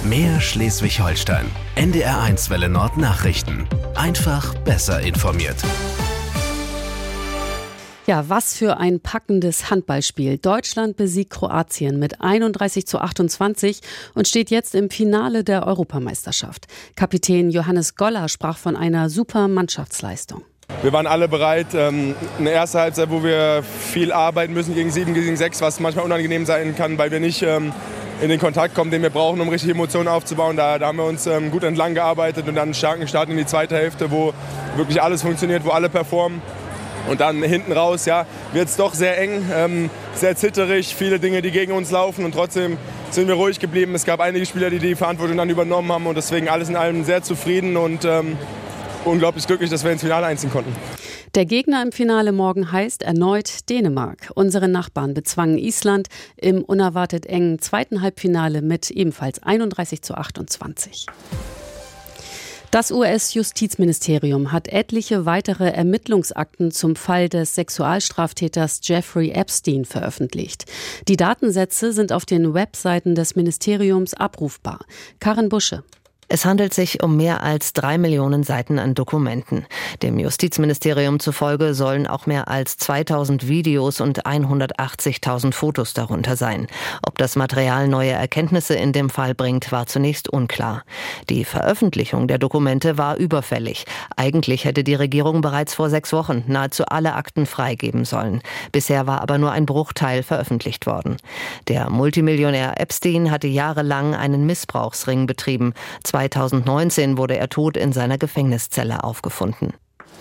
Mehr Schleswig-Holstein. NDR1 Welle Nord Nachrichten. Einfach besser informiert. Ja, was für ein packendes Handballspiel. Deutschland besiegt Kroatien mit 31:28 und steht jetzt im Finale der Europameisterschaft. Kapitän Johannes Goller sprach von einer super Mannschaftsleistung. Wir waren alle bereit. Eine erste Halbzeit, wo wir viel arbeiten müssen gegen 7, gegen 6, was manchmal unangenehm sein kann, weil wir nicht in den Kontakt kommen, den wir brauchen, um richtig Emotionen aufzubauen. Da haben wir uns gut entlang gearbeitet und dann einen starken Start in die zweite Hälfte, wo wirklich alles funktioniert, wo alle performen. Und dann hinten raus, ja, wird es doch sehr eng, sehr zitterig, viele Dinge, die gegen uns laufen. Und trotzdem sind wir ruhig geblieben. Es gab einige Spieler, die die Verantwortung dann übernommen haben. Und deswegen alles in allem sehr zufrieden und unglaublich glücklich, dass wir ins Finale einziehen konnten. Der Gegner im Finale morgen heißt erneut Dänemark. Unsere Nachbarn bezwangen Island im unerwartet engen zweiten Halbfinale mit ebenfalls 31:28. Das US-Justizministerium hat etliche weitere Ermittlungsakten zum Fall des Sexualstraftäters Jeffrey Epstein veröffentlicht. Die Datensätze sind auf den Webseiten des Ministeriums abrufbar. Karin Busche. Es handelt sich um mehr als 3 Millionen Seiten an Dokumenten. Dem Justizministerium zufolge sollen auch mehr als 2000 Videos und 180.000 Fotos darunter sein. Ob das Material neue Erkenntnisse in dem Fall bringt, war zunächst unklar. Die Veröffentlichung der Dokumente war überfällig. Eigentlich hätte die Regierung bereits vor 6 Wochen nahezu alle Akten freigeben sollen. Bisher war aber nur ein Bruchteil veröffentlicht worden. Der Multimillionär Epstein hatte jahrelang einen Missbrauchsring betrieben. 2019 wurde er tot in seiner Gefängniszelle aufgefunden.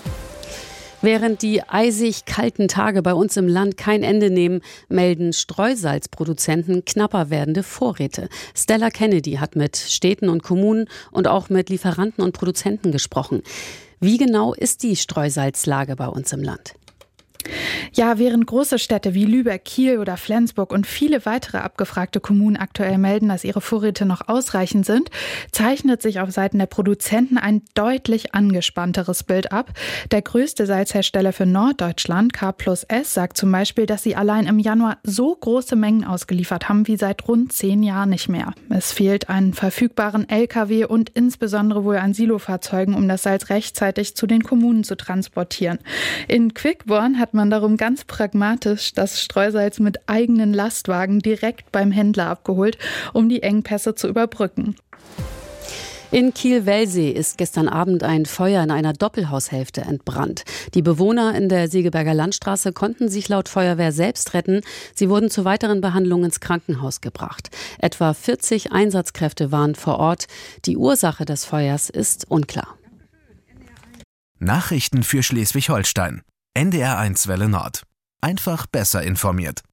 Während die eisig kalten Tage bei uns im Land kein Ende nehmen, melden Streusalzproduzenten knapper werdende Vorräte. Stella Kennedy hat mit Städten und Kommunen und auch mit Lieferanten und Produzenten gesprochen. Wie genau ist die Streusalzlage bei uns im Land? Ja, während große Städte wie Lübeck, Kiel oder Flensburg und viele weitere abgefragte Kommunen aktuell melden, dass ihre Vorräte noch ausreichend sind, zeichnet sich auf Seiten der Produzenten ein deutlich angespannteres Bild ab. Der größte Salzhersteller für Norddeutschland, K+S, sagt zum Beispiel, dass sie allein im Januar so große Mengen ausgeliefert haben wie seit rund 10 Jahren nicht mehr. Es fehlt an verfügbaren Lkw und insbesondere wohl an Silofahrzeugen, um das Salz rechtzeitig zu den Kommunen zu transportieren. In Quickborn hat man darum ganz pragmatisch das Streusalz mit eigenen Lastwagen direkt beim Händler abgeholt, um die Engpässe zu überbrücken. In Kiel-Wellsee ist gestern Abend ein Feuer in einer Doppelhaushälfte entbrannt. Die Bewohner in der Segeberger Landstraße konnten sich laut Feuerwehr selbst retten. Sie wurden zur weiteren Behandlung ins Krankenhaus gebracht. Etwa 40 Einsatzkräfte waren vor Ort. Die Ursache des Feuers ist unklar. Nachrichten für Schleswig-Holstein. NDR1 Welle Nord. Einfach besser informiert.